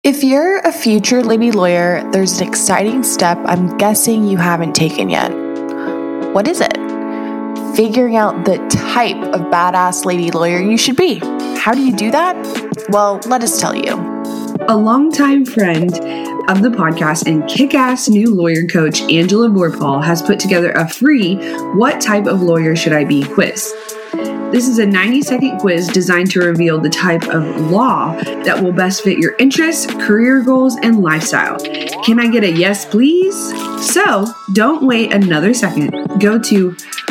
If you're a future lady lawyer, there's an exciting step I'm guessing you haven't taken yet. What is it? Figuring out the type of badass lady lawyer you should be. How do you do that? Well, let us tell you. A longtime friend of the podcast and kick-ass new lawyer coach, Angela Vorpahl, has put together a free What Type of Lawyer Should I Be quiz. This is a 90-second quiz designed to reveal the type of law that will best fit your interests, career goals, and lifestyle. Can I get a yes, please? So don't wait another second. Go to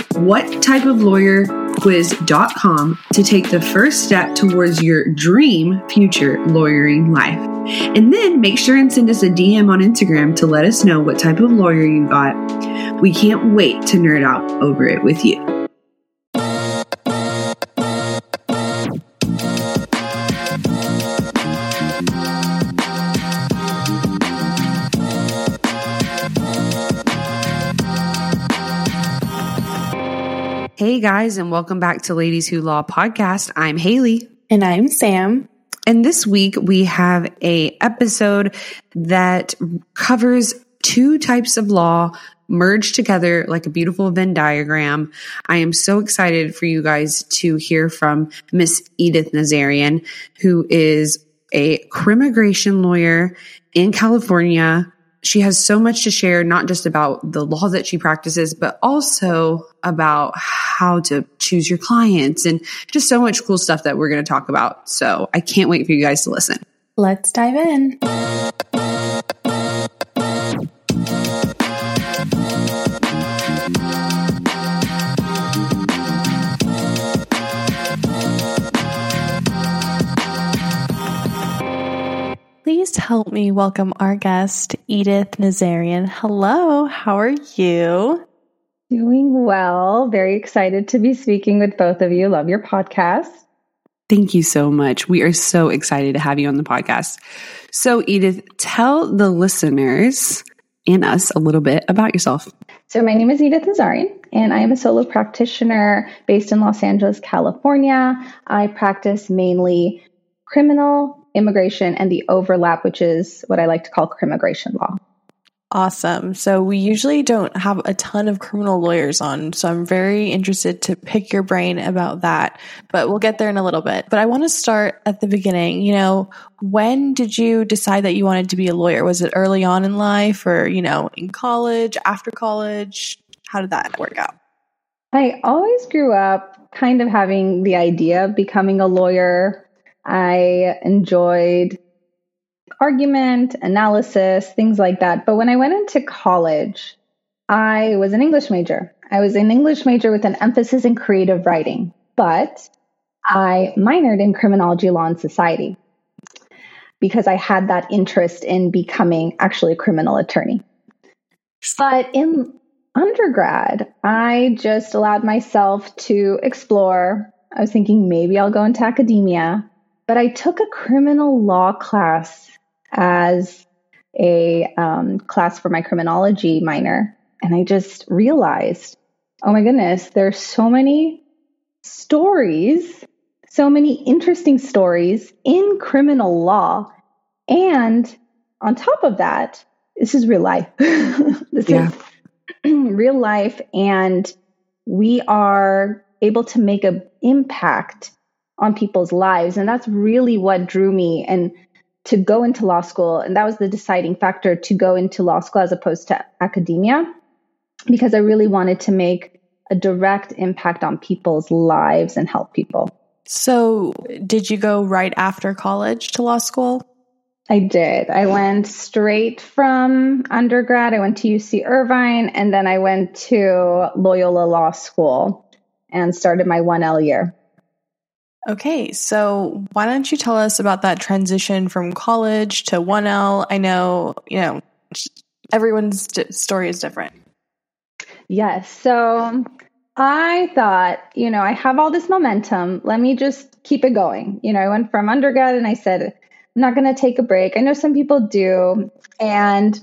whattypeoflawyerquiz.com to take the first step towards your dream future lawyering life. And then make sure and send us a DM on Instagram to let us know what type of lawyer you got. We can't wait to nerd out over it with you. Hey guys, and welcome back to Ladies Who Law podcast. I'm Haley. And I'm Sam. And this week we have a episode that covers two types of law merged together like a beautiful Venn diagram. I am so excited for you guys to hear from Miss Edith Nazarian, who is a crimmigration lawyer in California. She has so much to share, not just about the law that she practices, but also about how to choose your clients and just so much cool stuff that we're going to talk about. So I can't wait for you guys to listen. Let's dive in. Please help me welcome our guest, Edith Nazarian. Hello, how are you? Doing well. Very excited to be speaking with both of you. Love your podcast. Thank you so much. We are so excited to have you on the podcast. So Edith, tell the listeners and us a little bit about yourself. So my name is Edith Nazarian, and I am a solo practitioner based in Los Angeles, California. I practice mainly criminal, immigration, and the overlap, which is what I like to call crimmigration law. Awesome. So we usually don't have a ton of criminal lawyers on, so I'm very interested to pick your brain about that, but we'll get there in a little bit. But I want to start at the beginning. When did you decide that you wanted to be a lawyer? Was it early on in life or, in college, after college? How did that work out? I always grew up kind of having the idea of becoming a lawyer. I enjoyed argument, analysis, things like that. But when I went into college, I was an English major. I was an English major with an emphasis in creative writing, but I minored in criminology, law, and society because I had that interest in becoming actually a criminal attorney. But in undergrad, I just allowed myself to explore. I was thinking maybe I'll go into academia. But I took a criminal law class as a class for my criminology minor. And I just realized, oh my goodness, there's so many stories, so many interesting stories in criminal law. And on top of that, this is real life. This is real life. And we are able to make an impact on people's lives. And that's really what drew me and to go into law school. And that was the deciding factor to go into law school as opposed to academia, because I really wanted to make a direct impact on people's lives and help people. So did you go right after college to law school? I did. I went straight from undergrad. I went to UC Irvine, and then I went to Loyola Law School and started my 1L year. Okay, so why don't you tell us about that transition from college to 1L? I know, everyone's story is different. Yes. So I thought, I have all this momentum. Let me just keep it going. I went from undergrad and I said, I'm not going to take a break. I know some people do. And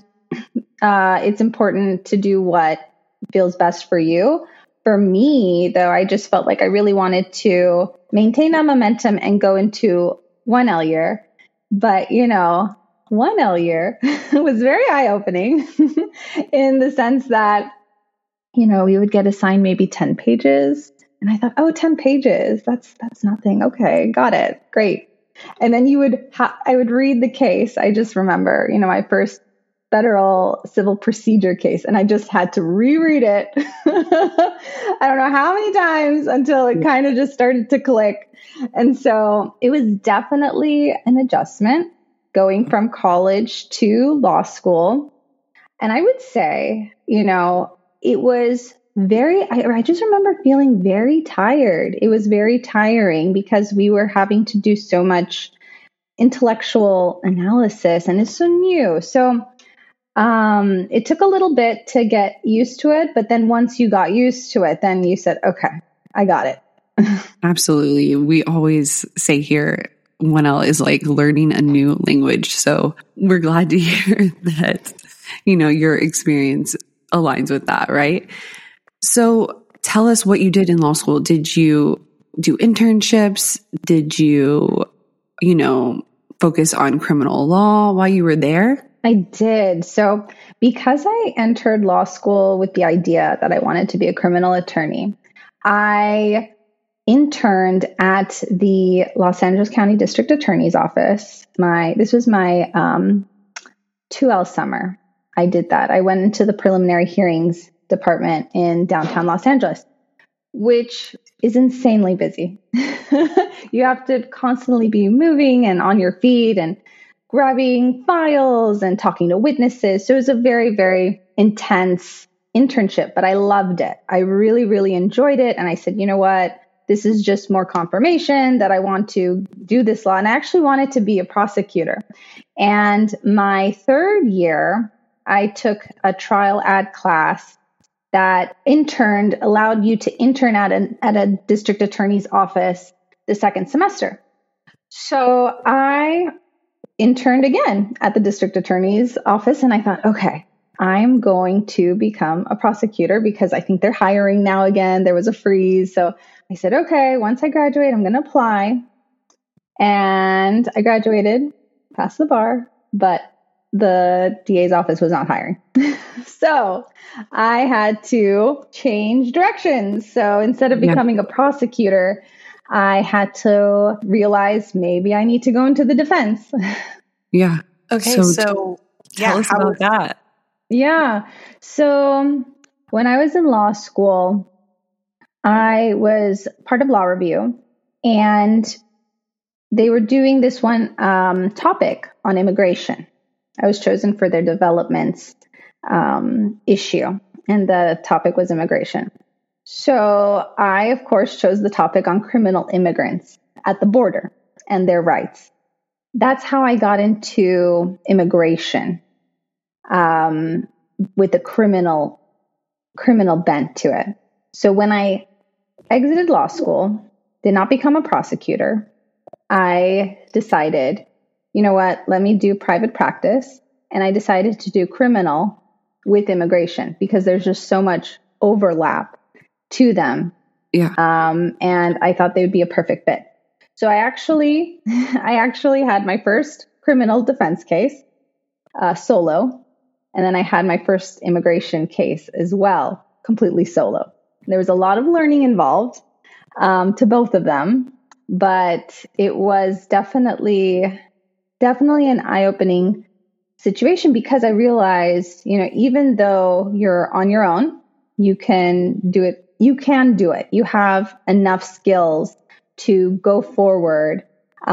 it's important to do what feels best for you. For me, though, I just felt like I really wanted to maintain that momentum and go into 1L year. But, 1L year was very eye-opening in the sense that, we would get assigned maybe 10 pages. And I thought, 10 pages, that's nothing. Okay, got it. Great. And then I would read the case. I just remember, my first federal civil procedure case, and I just had to reread it. I don't know how many times until it kind of just started to click. And so it was definitely an adjustment going from college to law school. And I would say, it was I just remember feeling very tired. It was very tiring because we were having to do so much intellectual analysis and it's so new. So it took a little bit to get used to it. But then once you got used to it, then you said, okay, I got it. Absolutely. We always say here, 1L is like learning a new language. So we're glad to hear that, your experience aligns with that, right? So tell us what you did in law school. Did you do internships? Did you, focus on criminal law while you were there? I did. So because I entered law school with the idea that I wanted to be a criminal attorney, I interned at the Los Angeles County District Attorney's Office. This was my 2L summer. I did that. I went into the preliminary hearings department in downtown Los Angeles, which is insanely busy. You have to constantly be moving and on your feet and grabbing files and talking to witnesses. So it was a very, very intense internship, but I loved it. I really, really enjoyed it. And I said, you know what? This is just more confirmation that I want to do this law. And I actually wanted to be a prosecutor. And my third year, I took a trial ad class that allowed you to intern at a district attorney's office the second semester. So I interned again at the district attorney's office, and I thought, okay, I'm going to become a prosecutor because I think they're hiring now again. There was a freeze. So I said, okay, once I graduate, I'm going to apply. And I graduated, passed the bar, but the DA's office was not hiring. So I had to change directions. So instead of becoming a prosecutor, I had to realize maybe I need to go into the defense. Yeah. Okay. So tell us about that. Yeah. So when I was in law school, I was part of Law Review, and they were doing this one topic on immigration. I was chosen for their developments issue, and the topic was immigration. So I, of course, chose the topic on criminal immigrants at the border and their rights. That's how I got into immigration with a criminal bent to it. So when I exited law school, did not become a prosecutor, I decided, you know what, let me do private practice. And I decided to do criminal with immigration because there's just so much overlap to them. Yeah. And I thought they would be a perfect fit. So I actually had my first criminal defense case solo. And then I had my first immigration case as well, completely solo. There was a lot of learning involved to both of them, but it was definitely an eye-opening situation because I realized, even though you're on your own, you can do it. You have enough skills to go forward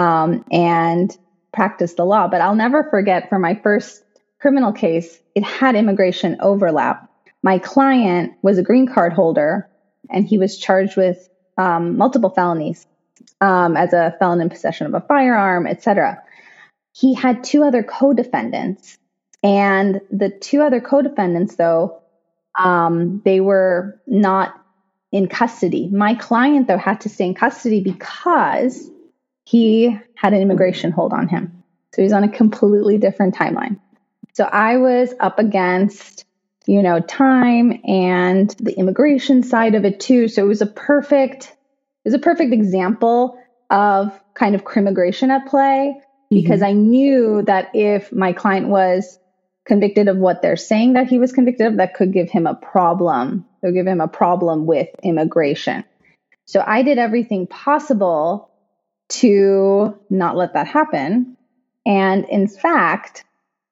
and practice the law. But I'll never forget, for my first criminal case, it had immigration overlap. My client was a green card holder, and he was charged with multiple felonies as a felon in possession of a firearm, etc. He had two other co-defendants, and the two other co-defendants, though, they were not in custody. My client, though, had to stay in custody because he had an immigration hold on him. So he's on a completely different timeline. So I was up against, time and the immigration side of it too. So it was a perfect example of kind of crimmigration at play. because I knew that if my client was convicted of what they're saying that he was convicted of, that could give him a problem. It would give him a problem with immigration. So I did everything possible to not let that happen. And in fact,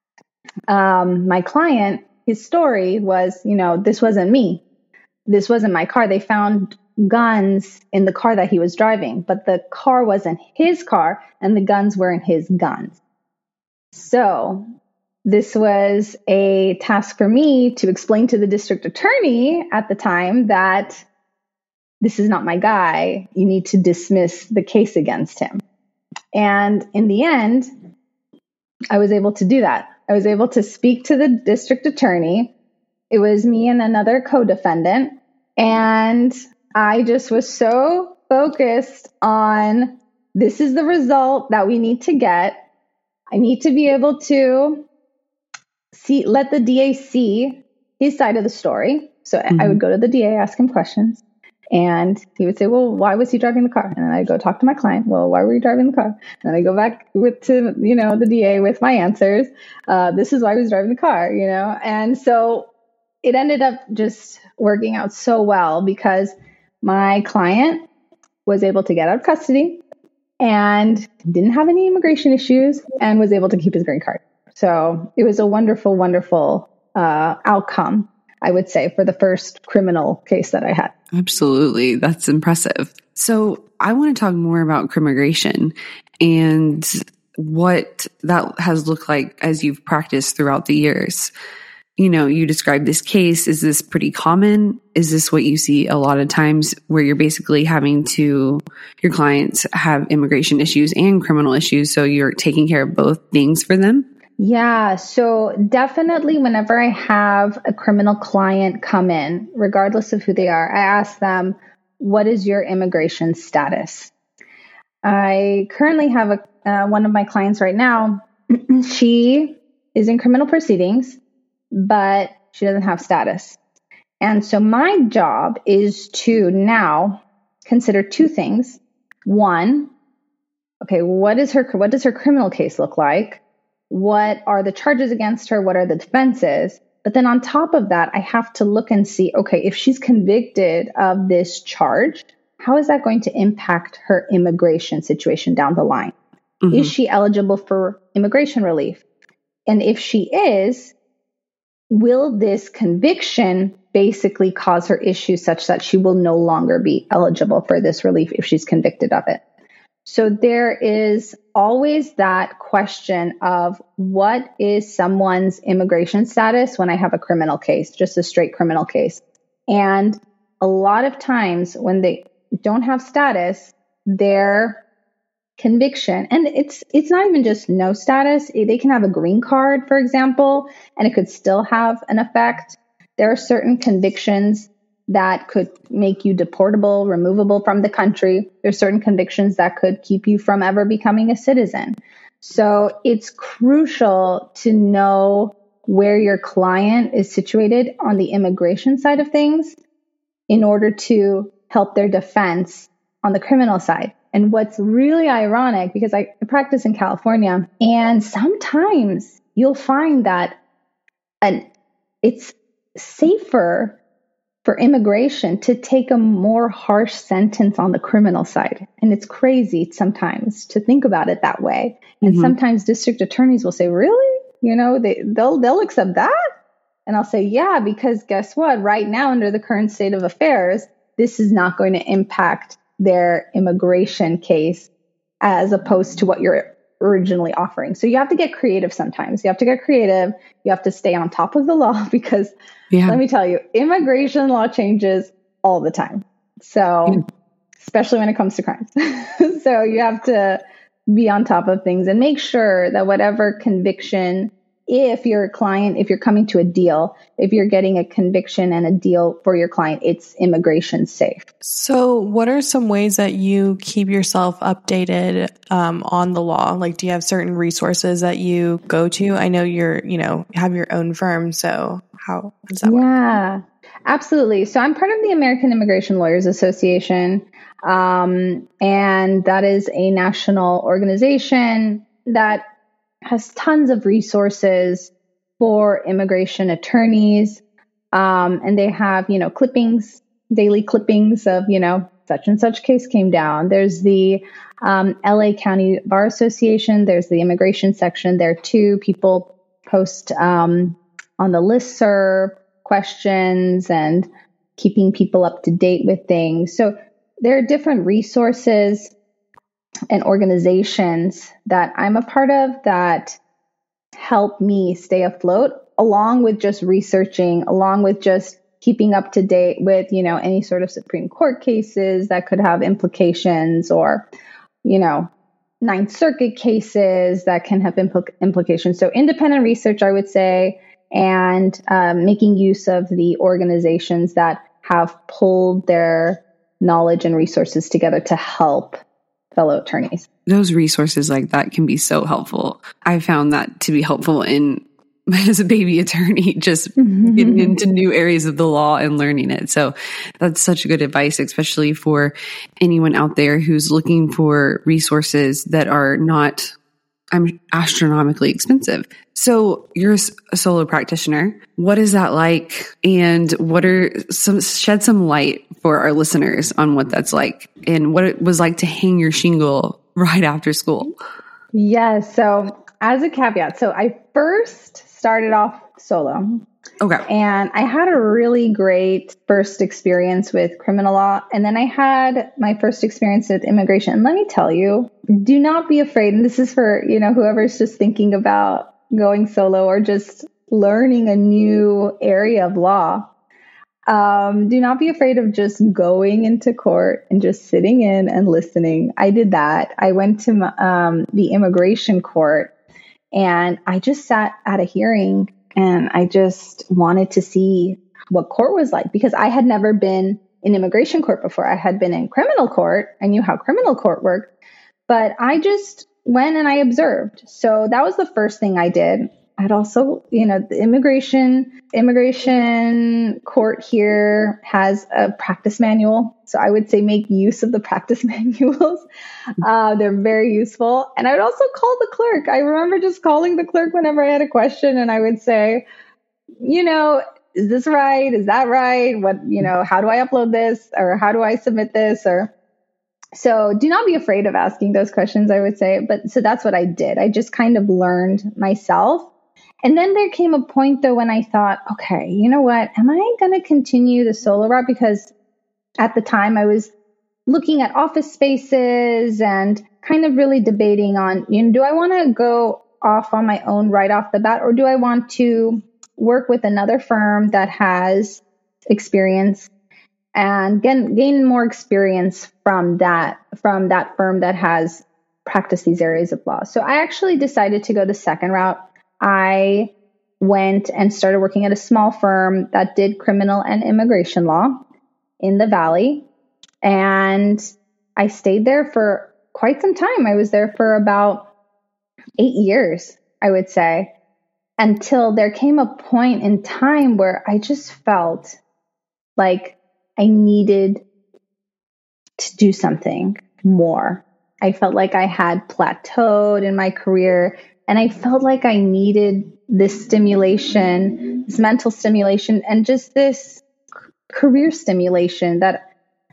my client, his story was, this wasn't me. This wasn't my car. They found guns in the car that he was driving, but the car wasn't his car and the guns weren't his guns. So this was a task for me to explain to the district attorney at the time that this is not my guy. You need to dismiss the case against him. And in the end, I was able to do that. I was able to speak to the district attorney. It was me and another co-defendant. And I just was so focused on, this is the result that we need to get. I need to be able to let the DA see his side of the story. So I would go to the DA, ask him questions. And he would say, well, why was he driving the car? And then I'd go talk to my client. Well, why were you driving the car? And then I go back to the DA with my answers. This is why he was driving the car, And so it ended up just working out so well because my client was able to get out of custody and didn't have any immigration issues and was able to keep his green card. So it was a wonderful, wonderful outcome, I would say, for the first criminal case that I had. Absolutely. That's impressive. So I want to talk more about crimmigration and what that has looked like as you've practiced throughout the years. You described this case. Is this pretty common? Is this what you see a lot of times where you're basically having your clients have immigration issues and criminal issues, so you're taking care of both things for them? Yeah, so definitely whenever I have a criminal client come in, regardless of who they are, I ask them, what is your immigration status? I currently have one of my clients right now. She is in criminal proceedings, but she doesn't have status. And so my job is to now consider two things. One, okay, what does her criminal case look like? What are the charges against her? What are the defenses? But then on top of that, I have to look and see, okay, if she's convicted of this charge, how is that going to impact her immigration situation down the line? Is she eligible for immigration relief? And if she is, will this conviction basically cause her issues such that she will no longer be eligible for this relief if she's convicted of it? So there is always that question of what is someone's immigration status when I have a criminal case, just a straight criminal case. And a lot of times when they don't have status, their conviction, and it's not even just no status, they can have a green card, for example, and it could still have an effect. There are certain convictions that could make you deportable, removable from the country. There's certain convictions that could keep you from ever becoming a citizen. So it's crucial to know where your client is situated on the immigration side of things in order to help their defense on the criminal side. And what's really ironic, because I practice in California, and sometimes you'll find that it's safer for immigration to take a more harsh sentence on the criminal side. And it's crazy sometimes to think about it that way. And sometimes district attorneys will say, really? They'll accept that? And I'll say, yeah, because guess what? Right now, under the current state of affairs, this is not going to impact their immigration case as opposed to what you're originally offering. So you have to get creative sometimes. You have to get creative. You have to stay on top of the law because let me tell you, immigration law changes all the time. So especially when it comes to crimes. So you have to be on top of things and make sure that whatever conviction, if you're coming to a deal, if you're getting a conviction and a deal for your client, it's immigration safe. So what are some ways that you keep yourself updated on the law? Like, do you have certain resources that you go to? I know have your own firm. So how does that work? Yeah, absolutely. So I'm part of the American Immigration Lawyers Association. And that is a national organization that has tons of resources for immigration attorneys. And they have, clippings, daily clippings of, such and such case came down. There's the LA County Bar Association. There's the immigration section there too. People post on the listserv questions and keeping people up to date with things. So there are different resources and organizations that I'm a part of that help me stay afloat, along with just researching, along with just keeping up to date with, any sort of Supreme Court cases that could have implications, or, Ninth Circuit cases that can have implications. So independent research, I would say, and making use of the organizations that have pulled their knowledge and resources together to help fellow attorneys. Those resources like that can be so helpful. I found that to be helpful as a baby attorney, just getting into new areas of the law and learning it. So that's such good advice, especially for anyone out there who's looking for resources that are not astronomically expensive. So you're a solo practitioner. What is that like? And shed some light for our listeners on what that's like and what it was like to hang your shingle right after school. Yes. So as a caveat, so I first started off solo. Okay. And I had a really great first experience with criminal law. And then I had my first experience with immigration. And let me tell you, do not be afraid. And this is for, whoever's just thinking about going solo or just learning a new area of law. Do not be afraid of just going into court and just sitting in and listening. I did that. I went to the immigration court and I just sat at a hearing and I just wanted to see what court was like, because I had never been in immigration court before. I had been in criminal court. I knew how criminal court worked, but I just went and I observed. So that was the first thing I did. I'd also, the immigration court here has a practice manual. So I would say make use of the practice manuals. They're very useful. And I would also call the clerk. I remember just calling the clerk whenever I had a question, and I would say, is this right? Is that right? What, how do I upload this? Or how do I submit this? So do not be afraid of asking those questions, I would say. But so that's what I did. I just kind of learned myself. And then there came a point, though, when I thought, okay, you know what? Am I going to continue the solo route? Because at the time I was looking at office spaces and kind of really debating on, do I want to go off on my own right off the bat? Or do I want to work with another firm that has experience and gain more experience from that firm that has practiced these areas of law? So I actually decided to go the second route. I went and started working at a small firm that did criminal and immigration law in the Valley. And I stayed there for quite some time. I was there for about 8 years, I would say, until there came a point in time where I just felt like I needed to do something more. I felt like I had plateaued in my career. And I felt like I needed this stimulation, this mental stimulation, and just this career stimulation that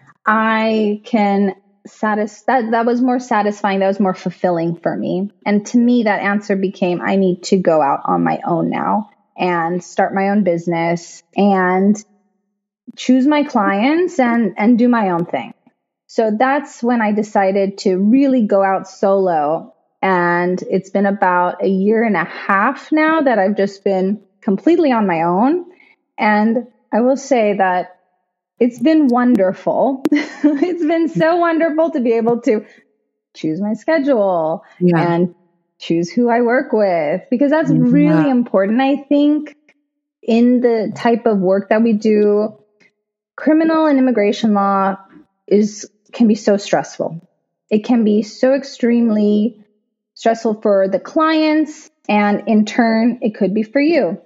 I can satisfy. That was more satisfying. That was more fulfilling for me. And to me, that answer became, I need to go out on my own now and start my own business and choose my clients and do my own thing. So that's when I decided to really go out solo. And it's been about 1.5 years now that I've just been completely on my own. And I will say that it's been wonderful. It's been so wonderful to be able to choose my schedule and choose who I work with, because that's really important. I think in the type of work that we do, criminal and immigration law can be so stressful. It can be so extremely stressful for the clients, and in turn, it could be for you.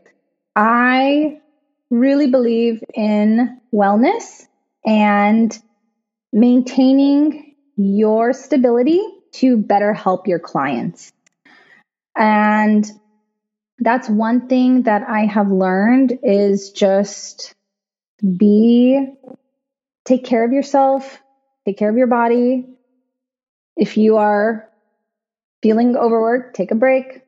I really believe in wellness and maintaining your stability to better help your clients. And that's one thing that I have learned is just take care of yourself, take care of your body. If you are feeling overworked, take a break,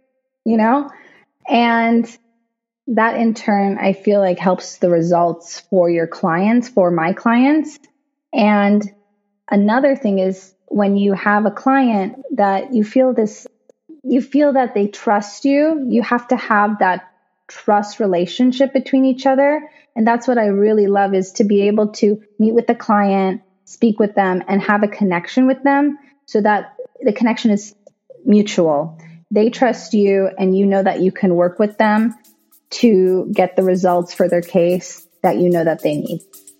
and that in turn, I feel like helps the results for your clients, for my clients. And another thing is when you have a client that you feel that they trust you, you have to have that trust relationship between each other. And that's what I really love, is to be able to meet with the client, speak with them, and have a connection with them so that the connection is mutual. They trust you and you know that you can work with them to get the results for their case that you know that they need.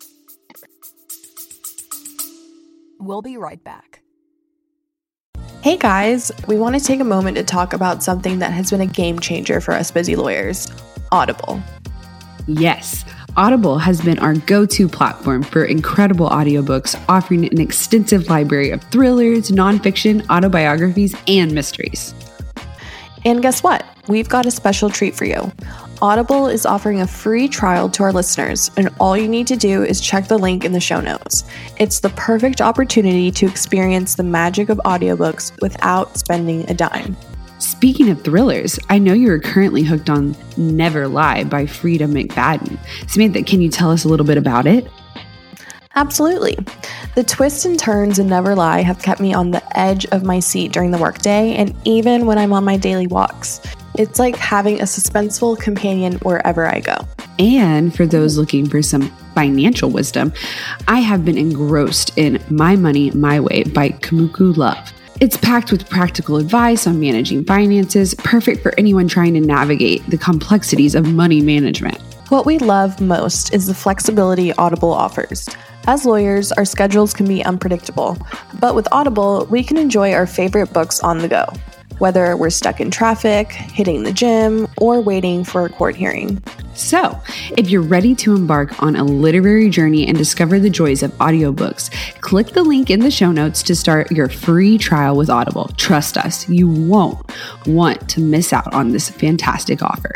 We'll be right back. Hey guys, we want to take a moment to talk about something that has been a game changer for us busy lawyers, Audible. Yes, Audible has been our go-to platform for incredible audiobooks, offering an extensive library of thrillers, nonfiction, autobiographies, and mysteries. And guess what? We've got a special treat for you. Audible is offering a free trial to our listeners, and all you need to do is check the link in the show notes. It's the perfect opportunity to experience the magic of audiobooks without spending a dime. Speaking of thrillers, I know you are currently hooked on Never Lie by Frida McFadden. Samantha, can you tell us a little bit about it? Absolutely. The twists and turns in Never Lie have kept me on the edge of my seat during the workday and even when I'm on my daily walks. It's like having a suspenseful companion wherever I go. And for those looking for some financial wisdom, I have been engrossed in My Money, My Way by Kumiko Love. It's packed with practical advice on managing finances, perfect for anyone trying to navigate the complexities of money management. What we love most is the flexibility Audible offers. As lawyers, our schedules can be unpredictable, but with Audible, we can enjoy our favorite books on the go, whether we're stuck in traffic, hitting the gym, or waiting for a court hearing. So, if you're ready to embark on a literary journey and discover the joys of audiobooks, click the link in the show notes to start your free trial with Audible. Trust us, you won't want to miss out on this fantastic offer.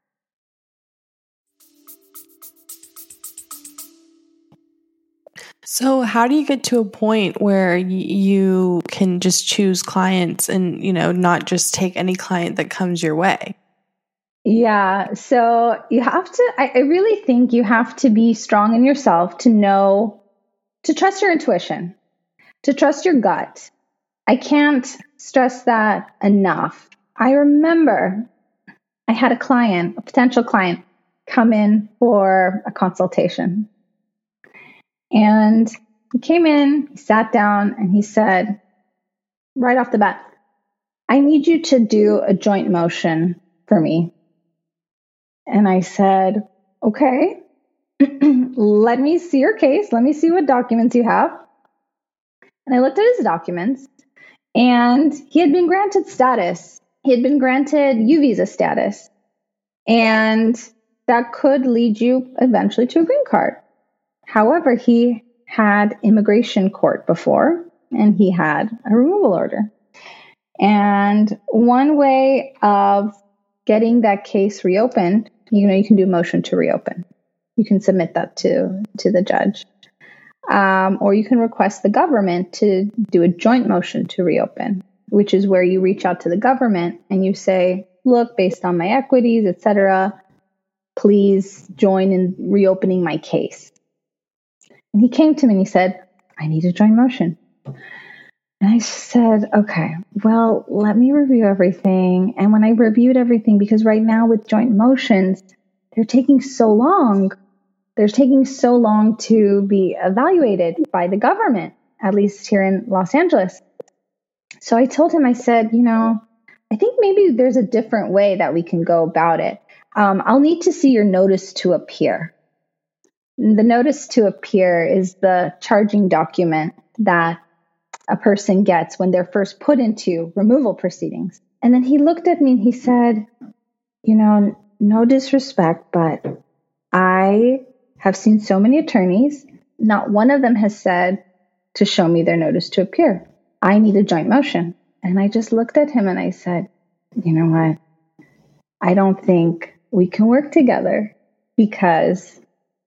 So how do you get to a point where you can just choose clients and, not just take any client that comes your way? Yeah. So you have to, I really think you have to be strong in yourself to trust your intuition, to trust your gut. I can't stress that enough. I remember I had a potential client, come in for a consultation. And he came in, he sat down, and he said, right off the bat, I need you to do a joint motion for me. And I said, okay, let me see your case. Let me see what documents you have. And I looked at his documents, and he had been granted status. He had been granted U visa status. And that could lead you eventually to a green card. However, he had immigration court before, and he had a removal order. And one way of getting that case reopened, you can do a motion to reopen. You can submit that to the judge. Or you can request the government to do a joint motion to reopen, which is where you reach out to the government and you say, look, based on my equities, etc., please join in reopening my case. And he came to me and he said, I need a joint motion. And I said, okay, well, let me review everything. And when I reviewed everything, because right now with joint motions, they're taking so long. They're taking so long to be evaluated by the government, at least here in Los Angeles. So I told him, I said, I think maybe there's a different way that we can go about it. I'll need to see your notice to appear. The notice to appear is the charging document that a person gets when they're first put into removal proceedings. And then he looked at me and he said, no disrespect, but I have seen so many attorneys. Not one of them has said to show me their notice to appear. I need a joint motion. And I just looked at him and I said, you know what? I don't think we can work together because,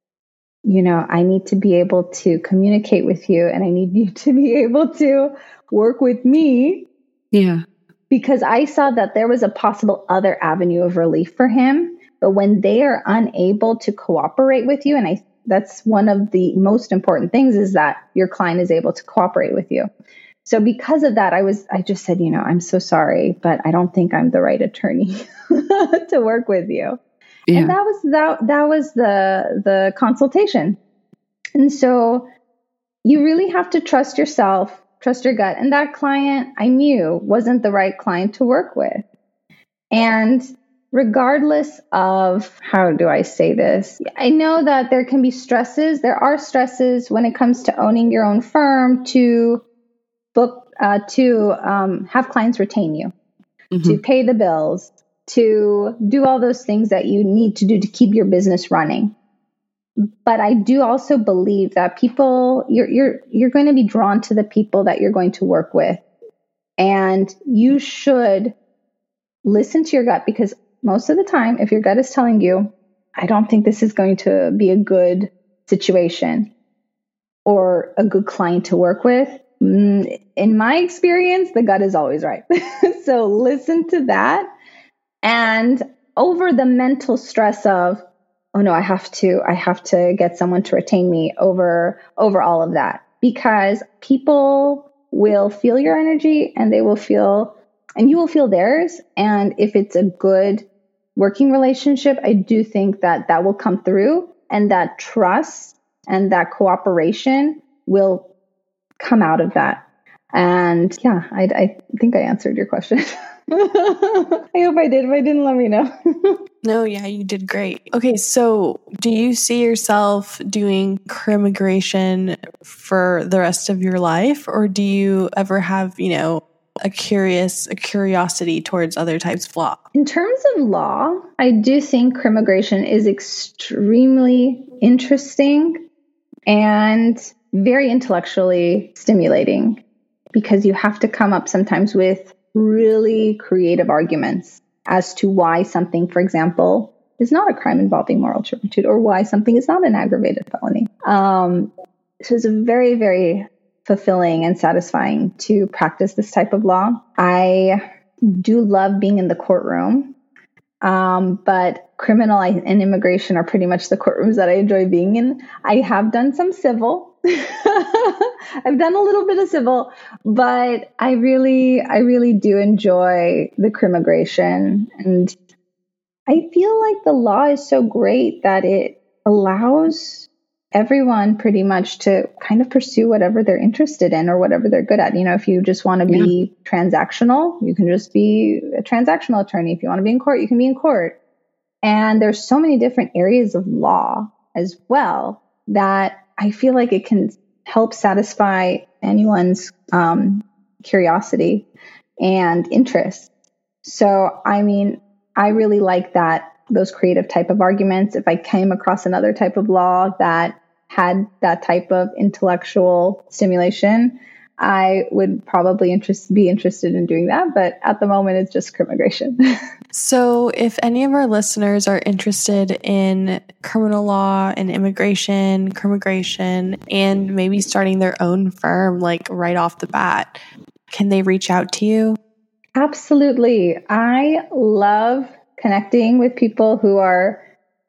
I need to be able to communicate with you and I need you to be able to work with me. Yeah. Because I saw that there was a possible other avenue of relief for him. But when they are unable to cooperate with you, and that's one of the most important things, is that your client is able to cooperate with you. So because of that, I just said, I'm so sorry, but I don't think I'm the right attorney to work with you. Yeah. And that was the consultation. And so you really have to trust yourself, trust your gut. And that client I knew wasn't the right client to work with. And regardless of, how do I say this? I know that there can be stresses. There are stresses when it comes to owning your own firm, to book, to have clients retain you, to pay the bills, to do all those things that you need to do to keep your business running. But I do also believe that people, you're going to be drawn to the people that you're going to work with. And you should listen to your gut, because most of the time, if your gut is telling you, I don't think this is going to be a good situation or a good client to work with, in my experience, the gut is always right. So listen to that. And over the mental stress of, oh no, I have to get someone to retain me over all of that, because people will feel your energy and you will feel theirs. And if it's a good working relationship, I do think that will come through, and that trust and that cooperation will come out of that. And yeah, I think I answered your question. I hope I did. If I didn't, let me know. No, yeah, you did great. Okay, so do you see yourself doing crimmigration for the rest of your life, or do you ever have, a curiosity towards other types of law? In terms of law, I do think crimmigration is extremely interesting and very intellectually stimulating, because you have to come up sometimes with really creative arguments as to why something, for example, is not a crime involving moral turpitude, or why something is not an aggravated felony. So it's very, very fulfilling and satisfying to practice this type of law. I do love being in the courtroom, but criminal and immigration are pretty much the courtrooms that I enjoy being in. I have done some civil. I've done a little bit of civil, but I really do enjoy the crimmigration. And I feel like the law is so great that it allows everyone pretty much to kind of pursue whatever they're interested in or whatever they're good at. If you just want to be transactional, you can just be a transactional attorney. If you want to be in court, you can be in court. And there's so many different areas of law as well that I feel like it can help satisfy anyone's curiosity and interest. So, I really like those creative type of arguments. If I came across another type of law that had that type of intellectual stimulation, I would probably be interested in doing that. But at the moment, it's just crimmigration. So if any of our listeners are interested in criminal law and immigration, crimmigration, and maybe starting their own firm, like right off the bat, can they reach out to you? Absolutely. I love connecting with people who are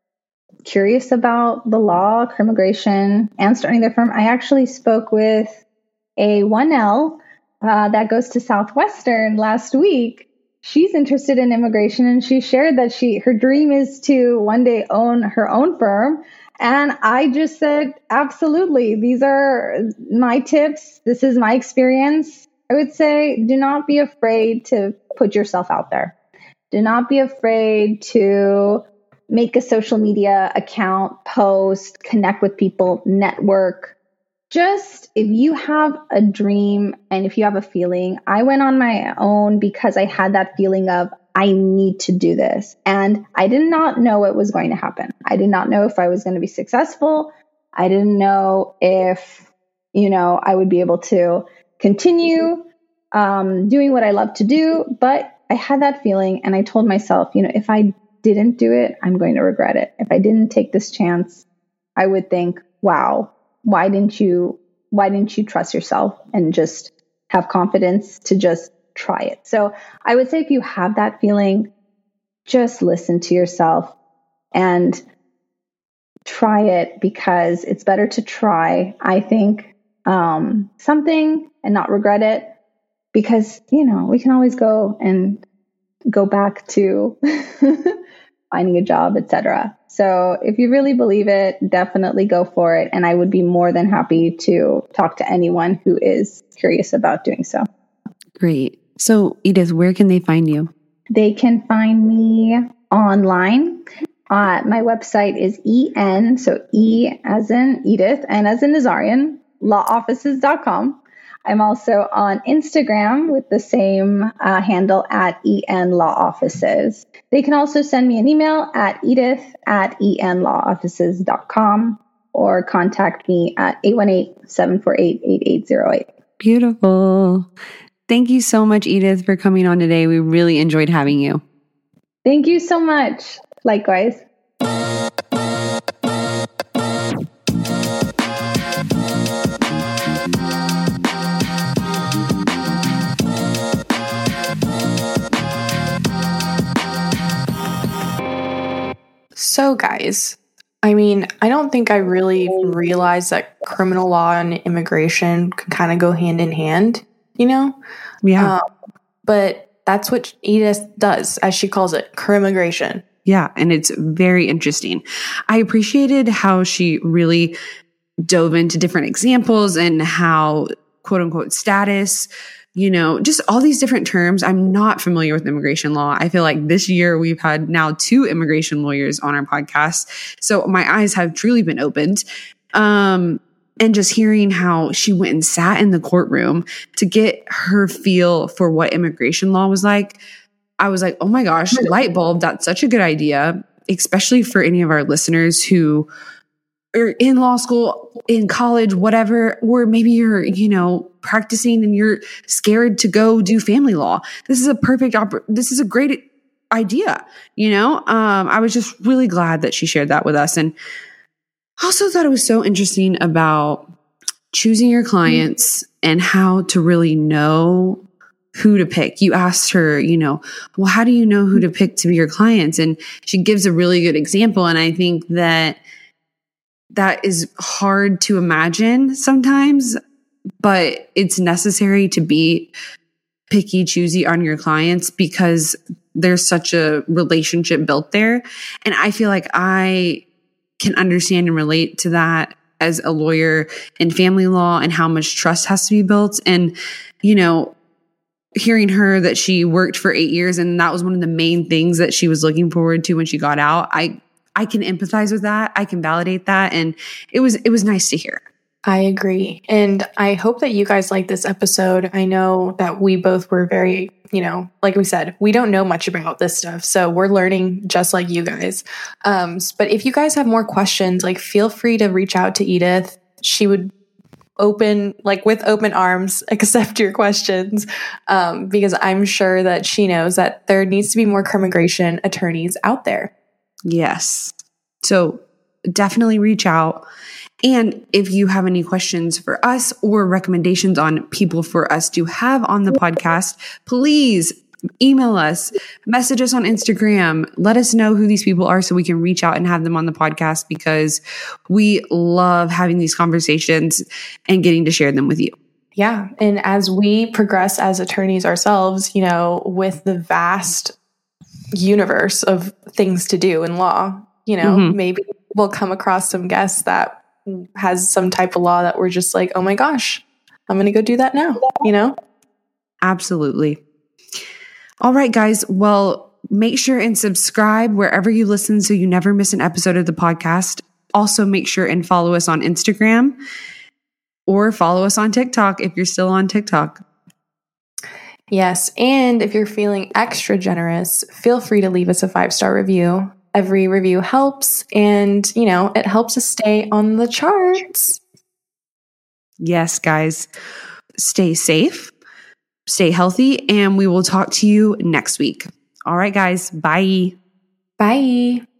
curious about the law, crimmigration, and starting their firm. I actually spoke with a 1L that goes to Southwestern last week. She's interested in immigration, and she shared that her dream is to one day own her own firm. And I just said, absolutely. These are my tips. This is my experience. I would say, do not be afraid to put yourself out there. Do not be afraid to make a social media account, post, connect with people, network. Just if you have a dream and if you have a feeling, I went on my own because I had that feeling of, I need to do this. And I did not know what was going to happen. I did not know if I was going to be successful. I didn't know if, I would be able to continue doing what I love to do. But I had that feeling and I told myself, if I didn't do it, I'm going to regret it. If I didn't take this chance, I would think, wow, why didn't you trust yourself and just have confidence to just try it? So I would say if you have that feeling, just listen to yourself and try it, because it's better to try, I think, something and not regret it, because, we can always go back to finding a job, etc. So if you really believe it, definitely go for it. And I would be more than happy to talk to anyone who is curious about doing so. Great. So Edith, where can they find you? They can find me online. My website is EN, so E as in Edith, N as in Nazarian, lawoffices.com. I'm also on Instagram with the same handle at EN Law Offices. They can also send me an email at edith@enlawoffices.com or contact me at 818-748-8808. Beautiful. Thank you so much, Edith, for coming on today. We really enjoyed having you. Thank you so much. Likewise. So guys, I don't think I really realized that criminal law and immigration can kind of go hand in hand, Yeah. But that's what Edith does, as she calls it, crimmigration. Yeah. And it's very interesting. I appreciated how she really dove into different examples and how quote unquote status, just all these different terms. I'm not familiar with immigration law. I feel like this year we've had now 2 immigration lawyers on our podcast. So my eyes have truly been opened. And just hearing how she went and sat in the courtroom to get her feel for what immigration law was like, I was like, oh my gosh, light bulb. That's such a good idea, especially for any of our listeners who are in law school, in college, whatever, or maybe you're, practicing and you're scared to go do family law. This is a this is a great idea. I was just really glad that she shared that with us. And also thought it was so interesting about choosing your clients and how to really know who to pick. You asked her, well, how do you know who to pick to be your clients? And she gives a really good example. And I think that is hard to imagine sometimes, but it's necessary to be picky, choosy on your clients because there's such a relationship built there. And I feel like I can understand and relate to that as a lawyer in family law and how much trust has to be built. And, hearing her that she worked for 8 years and that was one of the main things that she was looking forward to when she got out, I can empathize with that. I can validate that. And it was nice to hear. I agree. And I hope that you guys like this episode. I know that we both were very, like we said, we don't know much about this stuff. So we're learning just like you guys. But if you guys have more questions, feel free to reach out to Edith. She would with open arms, accept your questions. Because I'm sure that she knows that there needs to be more crimmigration attorneys out there. Yes. So definitely reach out. And if you have any questions for us or recommendations on people for us to have on the podcast, please email us, message us on Instagram. Let us know who these people are so we can reach out and have them on the podcast because we love having these conversations and getting to share them with you. Yeah. And as we progress as attorneys ourselves, with the vast universe of things to do in law, maybe we'll come across some guests that has some type of law that we're just like, oh my gosh, I'm going to go do that now, Absolutely. All right, guys. Well, make sure and subscribe wherever you listen so you never miss an episode of the podcast. Also, make sure and follow us on Instagram or follow us on TikTok if you're still on TikTok. Yes. And if you're feeling extra generous, feel free to leave us a 5-star review. Every review helps and, it helps us stay on the charts. Yes, guys. Stay safe, stay healthy, and we will talk to you next week. All right, guys. Bye. Bye.